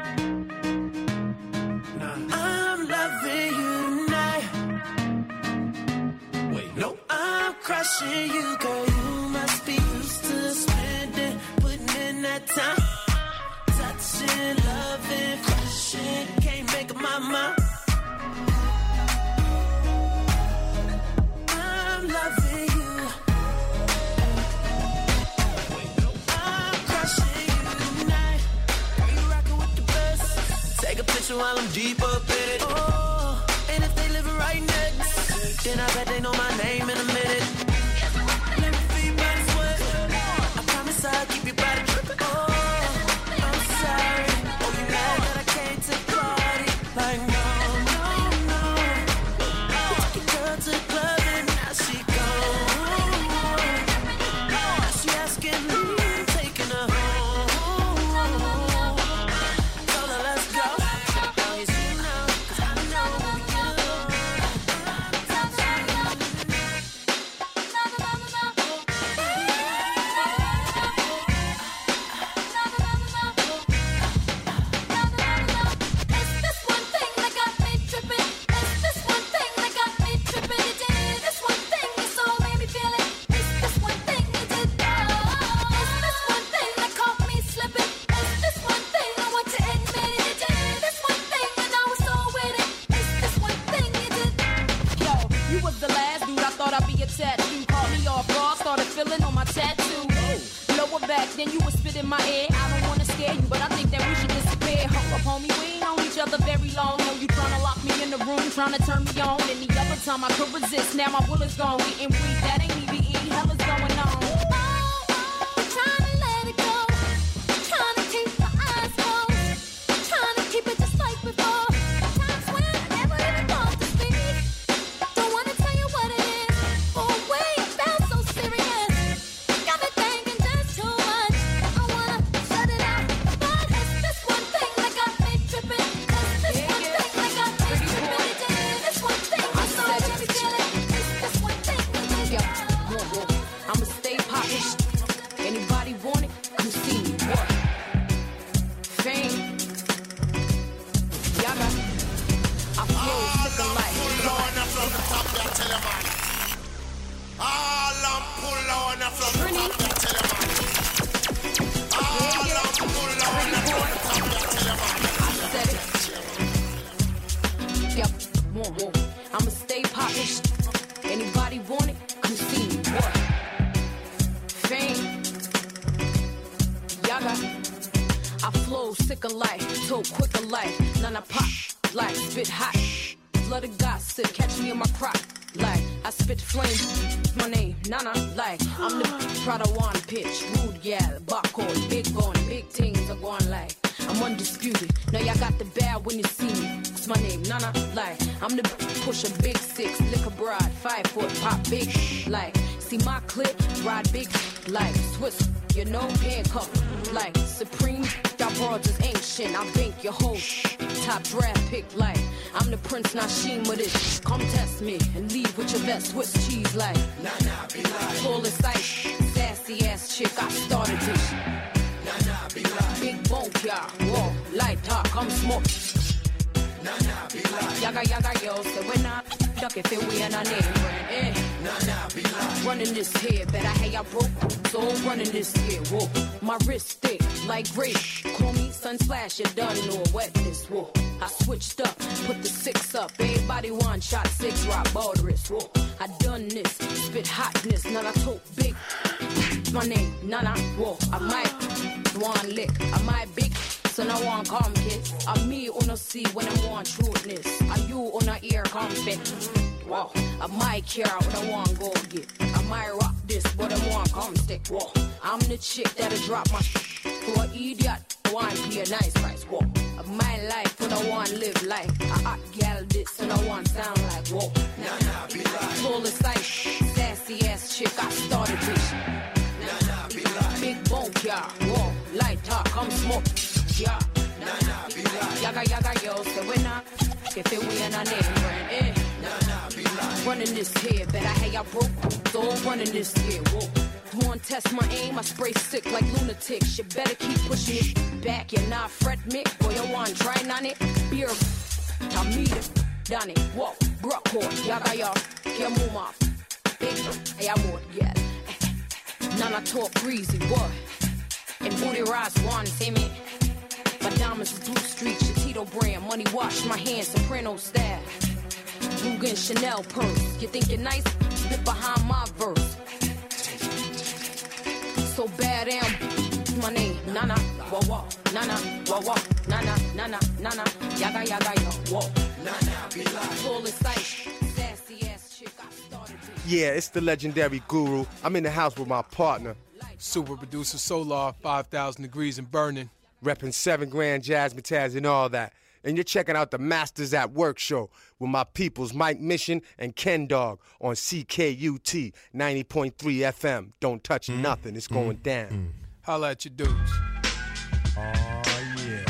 [SPEAKER 19] I'm loving you tonight. Wait, no, I'm crushing you, girl. You must be used to spending, putting in that time. Touching, loving, crushing, can't make up my mind. I'm loving you. I'm crushing you tonight. Are you rocking with the best? Take a picture while I'm deep up in it. Oh, and if they live right next, then I bet they know my name in a minute. Let me feel your body sweat. I promise I'll keep your body tripping. Oh, I'm sorry. Oh, you mad that I came to the party? Like, no, no, no. You took your girl to the club and now she gone. Now she asking me, taking her home. Told her let's go. Long as you know, cause I know when we get along.
[SPEAKER 3] Tattoo caught me off guard, started feeling on my tattoo. Lower back, then you would spit in my ear. I don't wanna scare you, but I think that we should disappear. Hold up, homie, we ain't known each other very long. Know you tryna lock me in the room, tryna turn me on. Any other time I could resist, now my will is gone. Getting weak, that ain't E B E, hell is going on. Yep, whoa, whoa. I'ma stay popish. Anybody want it? Come see me. What? Fame. Yaga. I flow sick of life, so quick of life. None I pop like spit hot. Blood of gossip, catch me in my crop. Like I spit flame. My name, Nana. Like I'm the Prada one pitch. Rude gal, barcode, big bone, big things are going like. I'm undisputed. Now y'all got the bad when you see me. It's my name, Nana. Like I'm the push a big six, liquor broad, five foot, pop big. Like see my clip, ride big. Like Swiss, you know, handcuff. Like Supreme, y'all broads is ancient. I bank your host. Top draft pick. Like I'm the Prince Nashim of this. Come test me and leave with your best Swiss cheese. Like Nana be like flawless ice, sassy ass chick. I started this. Nana be like big bone, y'all. Whoa, light talk, I'm smoke. Nana be like yaga yaga yo. So when I duck if it we and I name brand. Eh. Nana be like running this here. Bet I had y'all broke. So running this here. Whoa, my wrist thick like grape. Call me Sunsplash. You done know wetness. Whoa, I switched up, put the six up. Everybody one shot six rock borderist. Whoa, I done this. Spit hotness. None I talk big. My name Nana. Whoa, I might one lick. I might big. So no one come kids. I'm me on a see when I want trueness. Are you on a ear come fit? Wow, I might care what I want go get. I might rock this, but I want come stick. Whoa, I'm the chick that'll drop my for an idiot. I want pay a nice price. Whoa, of my life when I want live like a hot gal this and I want sound like whoa. Nah nah be like flawless ice, sassy ass chick. I started this. Nah nah be like big bone car. Whoa, light talk, I'm smoke. Yeah, nah nah be like yaga yaga yo. So when I if it we and I name brand, eh. Nah nah be like running this here. Bet I had y'all broke. So running this here. Whoa. Want test my aim? I spray sick like lunatics. You better keep pushing it back. You're not fret Mick. Boy, you want try on it? Beer, Tamita, Donnie, whoa, Brookhorn, yaga ya, Kiamuma, big, hey, I'm more, yeah. Nana talk greasy, boy. And booty rise one, see me. My diamonds is blue street, Shatito brand, money wash my hands, soprano style. Rugen Chanel purse. You think you're nice? Get behind my verse. So bad, am my name, Nana, whoa, whoa, Nana, whoa, whoa, Nana, Nana, Nana, yaga, yaga, yo, whoa, Nana, be like, flawless sight, sassy ass chick, I started this.
[SPEAKER 21] Yeah, it's the legendary Guru. I'm in the house with my partner,
[SPEAKER 5] super producer Solar, five thousand degrees and burning,
[SPEAKER 21] repping seven grand, Jasmine Taz, and all that. And you're checking out the Masters at Work show with my peoples Mike Mission and Ken Dog on C K U T ninety point three F M. Don't touch mm. nothing. It's going mm. down. Mm.
[SPEAKER 5] Holla at your dudes.
[SPEAKER 7] Oh, yeah.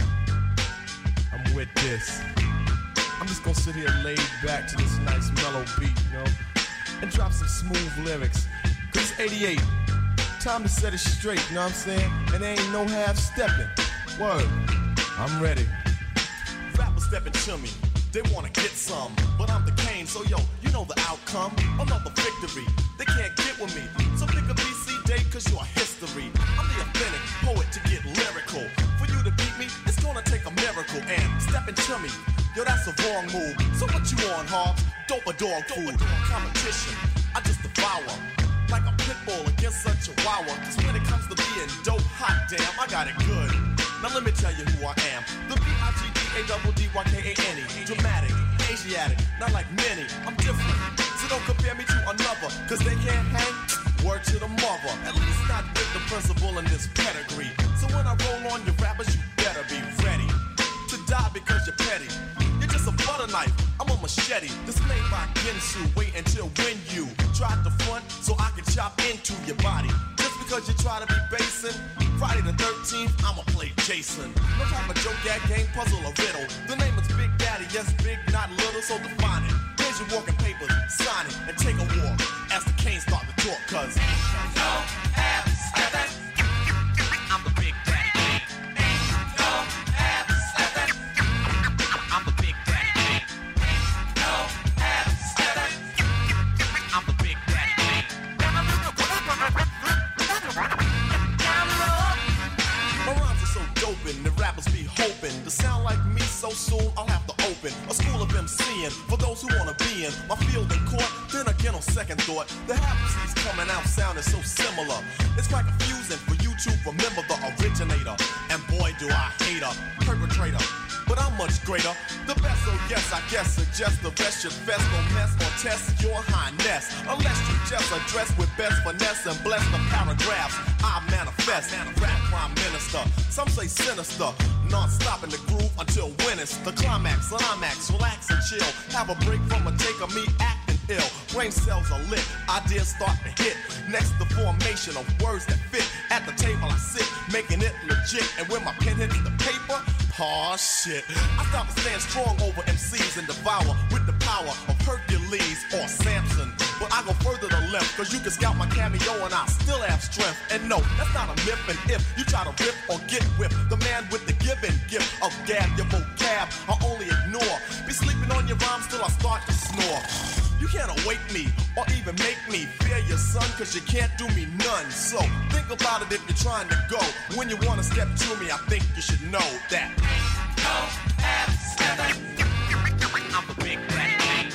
[SPEAKER 7] I'm with this. I'm just going to sit here laid back to this nice mellow beat, you know, and drop some smooth lyrics. Because it's eighty-eight. Time to set it straight, you know what I'm saying? And there ain't no half-stepping. Word. I'm ready.
[SPEAKER 10] Rappers stepping to me, they wanna get some, but I'm the Kane, so yo, you know the outcome. Another victory, they can't get with me. So pick a B C day, cause you're history. I'm the authentic poet to get lyrical. For you to beat me, it's gonna take a miracle. And stepping to me, yo, that's a wrong move. So what you on, Hobbs? Dope a dog food. Competition, I just devour. Like a pit bull against a chihuahua. Cause when it comes to being dope, hot damn, I got it good. Now let me tell you who I am. The B I G D A double D Y K A N E. Dramatic, Asiatic, not like many. I'm different, so don't compare me to another. Cause they can't hang, word to the mother. At least not with the principle in this pedigree. So when I roll on your rappers, you better be ready to die because you're petty. You're just a butter knife, I'm a machete. This made by Ginsu. Wait until when you try to front so I can chop into your body. Just because you try to be basing, Friday the thirteenth, I'ma play Jason. No time to joke, that game, puzzle, or riddle. The name is Big Daddy, yes, big, not little, so define it. Here's your walking papers, sign it, and take a walk as the Canes start to talk, cause ain't no half-stepping. I'm the Big Daddy King. Ain't no half-stepping. I'm the Big Daddy King. Ain't no half-stepping. I'm the Big Daddy King. similar. It's quite confusing for you to remember the originator. And boy, do I hate a perpetrator. But I'm much greater. The best, oh yes, I guess suggest the rest should fest or mess or test your highness. Unless you just address with best finesse and bless the paragraphs I manifest. Rap prime minister, some say sinister. Non-stop in the groove until when it's the climax. Climax, relax and chill. Have a break from a take of me acting ill. Brain cells are lit, ideas start to hit. Next, the formation of words that fit. At the table I sit, making it legit. And when my pen hits the paper, aw shit. I stop and stand strong over M Cs and devour with the power of Hercules or Samson. But I go further to left, cause you can scout my cameo and I still have strength. And no, that's not a myth. And if you try to rip or get whipped, the man with the given gift of gab, your vocab, I only ignore. Be sleeping on your rhymes till I start to snore. You can't awake me or even make me fear your son, cause you can't do me none. So think about it if you're trying to go. When you wanna step to me, I think you should know that don't have seven. I'm a big bad king.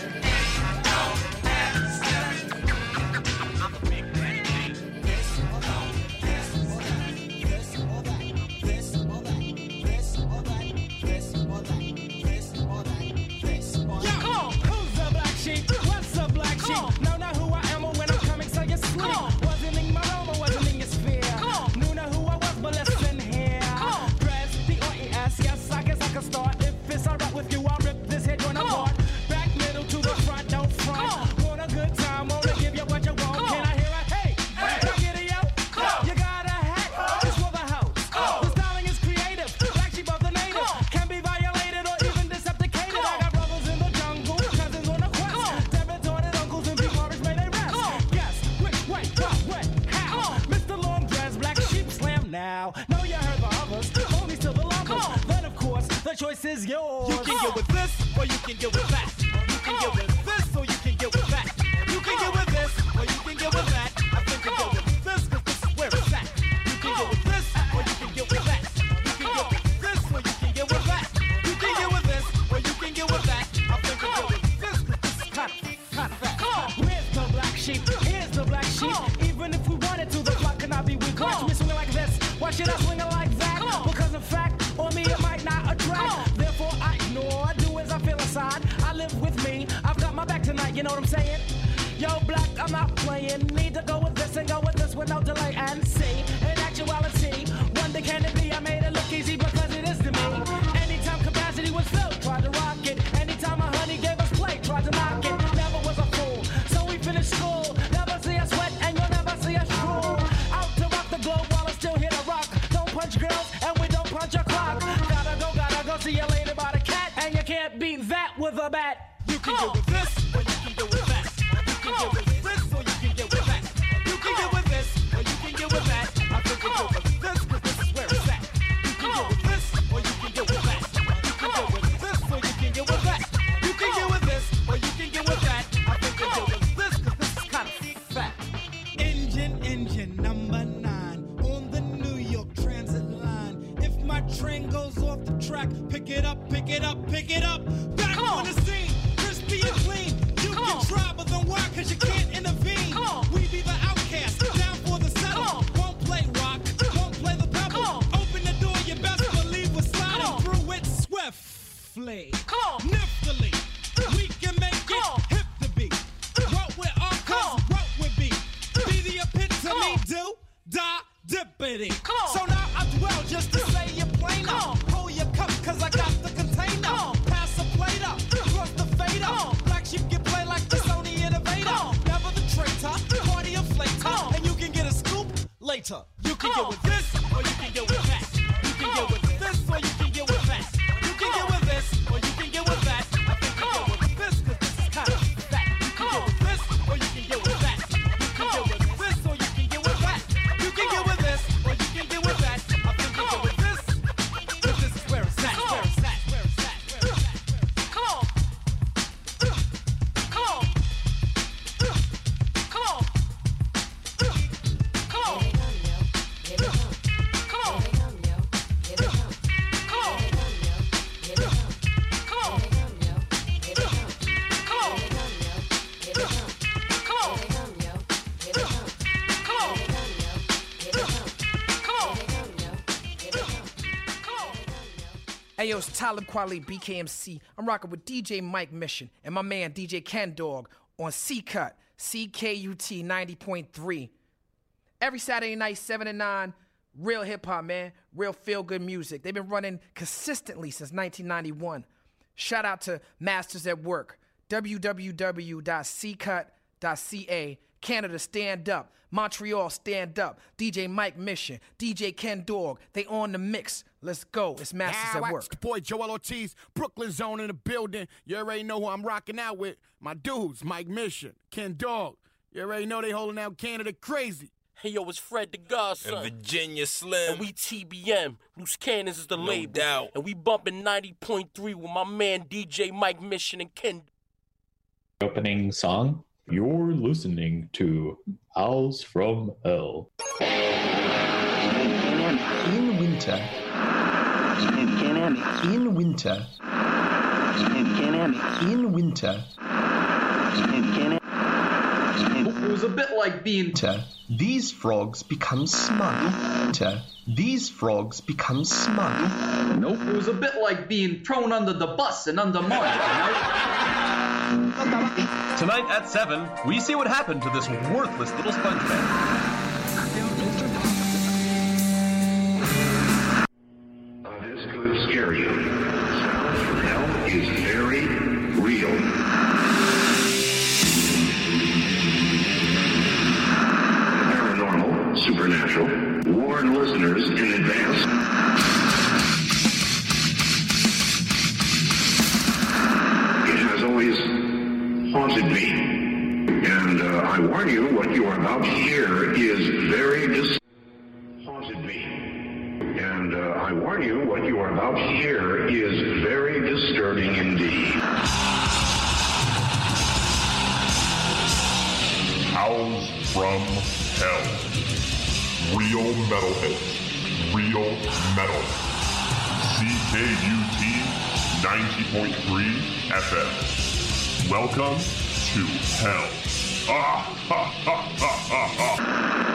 [SPEAKER 10] Don't have seven. I'm a big bad king. This or that, this or that, this or that, this or that, this or that, this or that, this or that, this or that.
[SPEAKER 6] Yeah, come on, who's the black sheep? What's the black sheep? Know not who I am or when I'm coming, so you sleep. Wasn't in my room or wasn't in your sphere. Knew not who I was, but listen here. Dress the O E S, yes, I guess I can start. If it's alright with you, I'll rip this head joint apart. Back middle to the front, don't front. Want a good time, wanna give you what you want. Can I hear a hey? Can I get a yo? You got a hat, it's for the house. The styling is creative, black sheep of the native. Can be violated or even decepticated. I got brothers in the jungle, cousins on the quest. Devastated uncles and big Morris may they rest. Guess which way, what, when, how? Mister Long Dress, black sheep slam now. Know you heard the others, only still the lovers. Then of course, the choice is yours.
[SPEAKER 12] You can get with this, or you can get with that. You can get with this, or you can get with that. You can get with this, or you can get with that. I think you get with this, cause this is where it's at. You can get with this, or you can get with that. You can get with this, or you can get with that. You can get with this, or you can get with that. I think you get with this, cause this is kind of, kind of fat.
[SPEAKER 6] Where's the black sheep? Here's the black sheep. Even if we wanted to, the flock cannot be weak. Watch me swing like this. Why should I swing it like that? Because in fact, on me it might not attract. Therefore I ignore, do as I feel inside. I live with me, I've got my back tonight, you know what I'm saying? Yo, black, I'm not playing. Need to go with this and go with this with no delay and see. In actuality, wonder can it be? I made it look easy because it is to me. Anytime capacity was filled, tried to rock it. Anytime a honey gave us play, tried to knock it. Never was a fool, so we finished school. Never see us sweat and you'll never see us drool. Out to rock the globe while I still hit a rock. Don't punch girls and we don't punch a clock. Gotta go, gotta go see you later by the cat. And you can't beat that with a bat.
[SPEAKER 12] You can get with this, or you can get with that. You can get with this, or you can get with that. You can get with this, or you can get with that. I think you get with this, cause this is where it's at. You can get with this, or you can get with that. You can get with this, or you can get with that. You can get with this, or you can get with that. I think you get with this, cause this is kind of fat.
[SPEAKER 6] Engine, engine number nine on the New York Transit line. If my train goes off the track, pick it up, pick it up, pick it up. Back on the scene, crispy and clean. You can try, but then why? Cause you can't intervene. We be the outcast, down for the settle. Won't play rock, won't play the pebble. Open the door, you best believe we're sliding through it swiftly. Niftily, we can make it hip to be. What we're all cause what we be. Be the epitome, do, da, dippity. So now I dwell just to say you plain up. Hold your cup cause I got the container. Pass the plate up, cross the fader. Black sheep can play like the Sony Innovator. Never the traitor, party inflator. And you can get a scoop later. You can get with this, or you can get with that. You can get with this, or you can get with that. You can get with this, or you can get with that. I think you get with this, cause this is kind of fat. You can get with this, or you can get with that. You can get with this, or you can get with that. You can get with this, or you can get with that. I think you get with this, cause this is where it's at. Where it's at, where it's at, where it's at. Come on. Come on. Come on. Come on. Come on. Come on.
[SPEAKER 9] Hey yo, it's Talib Kweli, B K M C. I'm rocking with D J Mike Mission and my man D J Ken Dog on C-Cut, C K U T ninety point three. Every Saturday night, seven to nine, real hip-hop, man. Real feel-good music. They've been running consistently since nineteen ninety-one. Shout out to Masters at Work. w w w dot c cut dot c a. Canada, stand up. Montreal, stand up. D J Mike Mission, D J Ken Dog, they on the mix. Let's go. It's Masters
[SPEAKER 21] Yeah,
[SPEAKER 9] at Work.
[SPEAKER 21] It's the boy Joel Ortiz, Brooklyn Zone in the building. You already know who I'm rocking out with. My dudes, Mike Mission, Ken Dog. You already know they holding out Canada crazy.
[SPEAKER 13] Hey, yo, it's Fred the Godson.
[SPEAKER 16] And Virginia Slim.
[SPEAKER 13] And we T B M. Loose Cannons is the
[SPEAKER 16] No
[SPEAKER 13] label.
[SPEAKER 16] doubt.
[SPEAKER 13] And we bumping ninety point three with my man D J Mike Mission and Ken.
[SPEAKER 24] Opening song, you're listening to Owls from Hell.
[SPEAKER 25] In winter. In winter. In winter.
[SPEAKER 26] It was a bit like being.
[SPEAKER 25] Winter. These frogs become smug. Winter. These frogs become smug.
[SPEAKER 26] Nope, it was a bit like being thrown under the bus and undermined, you know?
[SPEAKER 25] Tonight at seven, we see what happened to this worthless little sponge man.
[SPEAKER 27] This could scare you. Sound from Hell is very real. Paranormal, supernatural, warn listeners in advance. It has always haunted me. And uh, I warn you, what you are about to hear is very dis- haunted me. And uh, I warn you, what you are about to hear is very disturbing indeed.
[SPEAKER 23] Owls from Hell. Real metalheads. Real metal. C K U T ninety point three F M. Welcome to Hell. Ah, ha, ha, ha, ha, ha.